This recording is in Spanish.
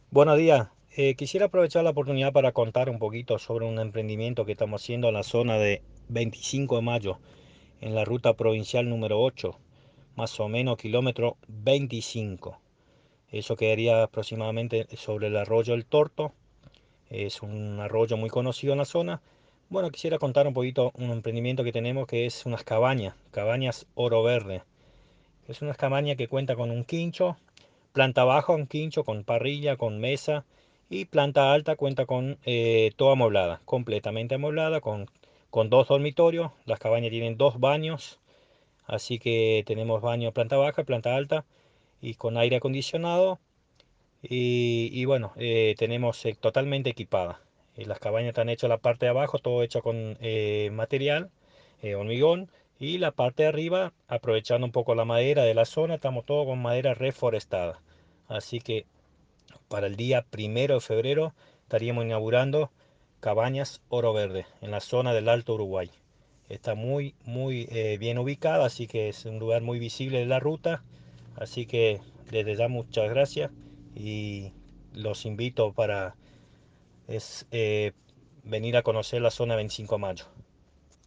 Buenos días. Quisiera aprovechar la oportunidad para contar un poquito sobre un emprendimiento que estamos haciendo en la zona de 25 de mayo, en la ruta provincial número 8, más o menos kilómetro 25. Eso quedaría aproximadamente sobre el arroyo El Torto. Es un arroyo muy conocido en la zona. Bueno, quisiera contar un poquito un emprendimiento que tenemos que es unas cabañas Oro Verde. Es una cabaña que cuenta con un quincho, planta baja un quincho con parrilla, con mesa, y planta alta cuenta con toda amoblada, completamente amoblada, con dos dormitorios. Las cabañas tienen dos baños, así que tenemos baño planta baja, planta alta y con aire acondicionado. Y bueno, tenemos totalmente equipada. Las cabañas están hechas la parte de abajo, todo hecho con material, hormigón, y la parte de arriba, aprovechando un poco la madera de la zona, estamos todo con madera reforestada. Así que para el día 1 de febrero estaríamos inaugurando Cabañas Oro Verde en la zona del Alto Uruguay. Está muy bien ubicada, así que es un lugar muy visible de la ruta. Así que desde ya muchas gracias y los invito para es, venir a conocer la zona 25 de mayo.